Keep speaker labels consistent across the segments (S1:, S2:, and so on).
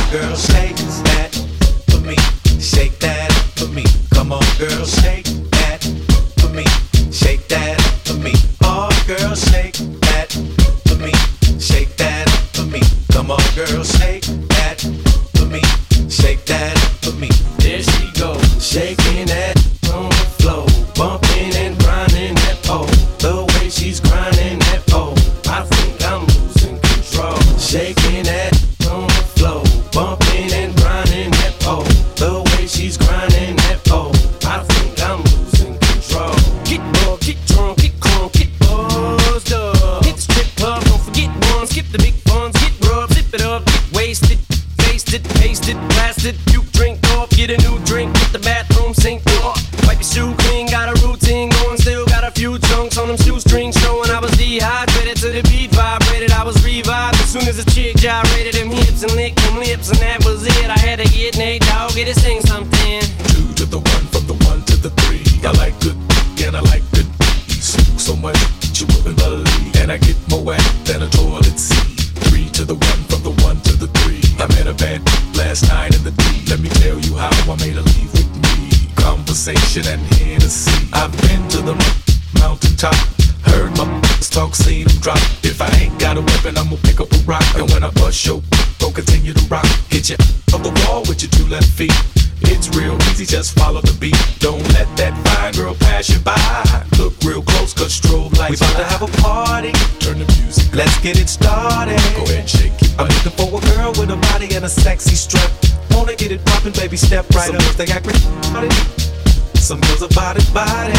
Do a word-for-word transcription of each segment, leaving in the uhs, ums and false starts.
S1: girl, shake that for me. Shake that for me. Come on, girl, shake that for me. Shake that for me. Oh, girl, shake that for me. Shake that for me. Come on, girl, shake that for me. Shake that for me. There she goes, shaking that on the floor, bumping and grinding that pole. The way she's grinding that pole, I think I'm losing control. Shaking that on the floor, bumping and grinding that pole. The way she's grinding that pole, I think I'm losing control. Get bugged, get drunk, get crunk, get buzzed up. Hit the strip club, don't forget one. Skip the big ones, get rubbed, zip it up, get wasted, faced it, pasted, blasted. You drink off, get a new drink, get the bathroom sink off. Wipe your shoe clean, got a routine going, still got a few chunks on them shoestrings showing. I was dehydrated to the beat vibrated, I was revived as soon as the chick gyrated them hips and licked them lips, and that was it. I had to get Nate Dogg, get to sing something.
S2: Two to the one, from the one to the three. I like good and I like good beats. So much you wouldn't believe, and I get more wet than a toilet seat. Three to the one, from the one to the three. I met a bad last night in the D. Let me tell you how I made her leave with me. Conversation and Hennessy. I've been to the mountaintop, heard my talk, seen them drop. If I ain't got a weapon, I'ma pick up a rock, and when I bust your, go continue to rock. Hit you up the wall with your two left feet. It's real easy, just follow the beat. Don't let that fine girl pass you by. Look real close, cause strobe lights.
S1: We about to have a party,
S2: turn the music up.
S1: Let's get it started.
S2: Go ahead and shake it.
S1: I'm looking for a girl with a body and a sexy strut. Wanna get it poppin', baby, step right
S2: Some
S1: up. Girls, they got great body. Some girls are body, body.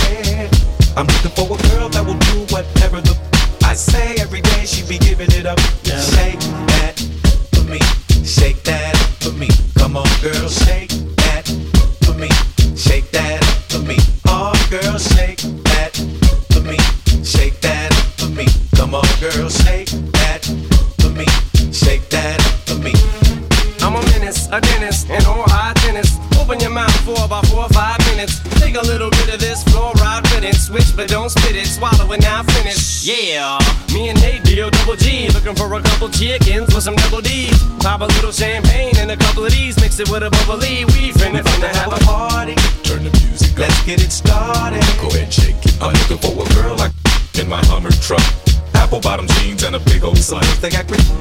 S1: I'm looking for a girl that will do whatever the I say. Every day she be giving it up. Yeah. Shake that for me. Shake that for me. Come on, girl, shake that for me. Shake that for me. Oh, girl, shake that for me. Shake that for me. Come on, girl, shake that for me. Shake that for me. I'm a menace, a dentist, and all high tennis. Open your mouth for about four or five minutes. Take a little bit of this fluoride with it. Switch, but don't spit it. Swallow it, now finish. Yeah, me and Nate, D O double G. Looking for a couple chickens with some double D's. Pop a little champagne and a couple of these. Mix it with a bubbly. We finna, finna have a party.
S2: Turn the music up.
S1: Let's get it started.
S2: Go ahead and shake it. I'm looking for a girl like in my Hummer truck. Apple bottom jeans and a big old slut.
S1: They got great.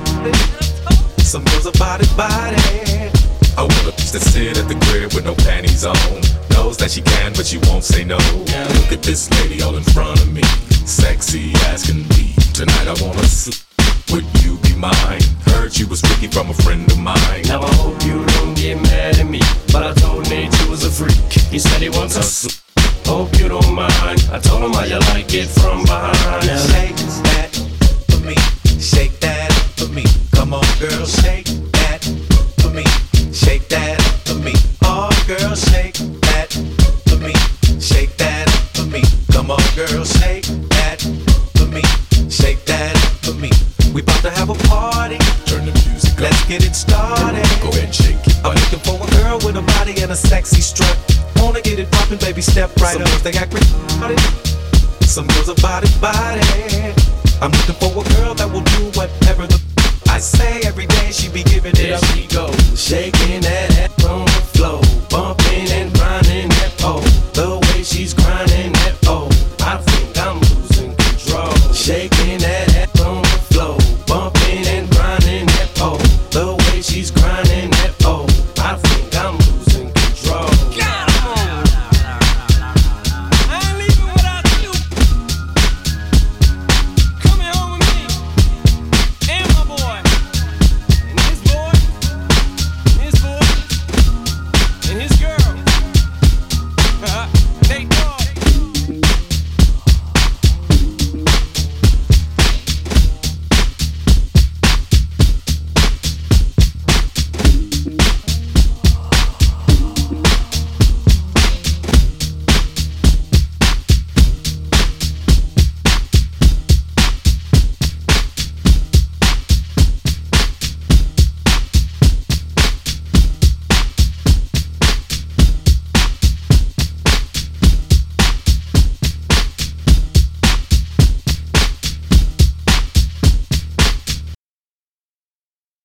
S1: Some girls are body, body.
S2: I want a bitch that sit at the crib with no panties on. Knows that she can, but she won't say no. Yeah. Look at this lady all in front of me, sexy as can be. Tonight I wanna sleep. Would you be mine? Heard you was Ricky from a friend of mine.
S1: Now I hope you don't get mad at me, but I told Nate you was a freak. He said he wants us. Hope you don't mind. I told him how you like it from behind. Now shake that for me. Shake that for me. Come on, girl, shake that for me. Shake that for me. Oh, girl, shake that for me. Shake that for me. Come on, girl, shake that for me. Shake that for me. We about to have a party.
S2: Turn the music up.
S1: Let's get it started.
S2: Go ahead and shake it.
S1: I'm looking for a girl with a body and a sexy strut. Wanna get it poppin', baby, step right
S2: Some
S1: up. Girls, they got great body. Some girls are body, body. I'm looking for a girl that will do whatever the I say. Every day she be giving it
S2: There
S1: up.
S2: she goes,
S1: Shaking that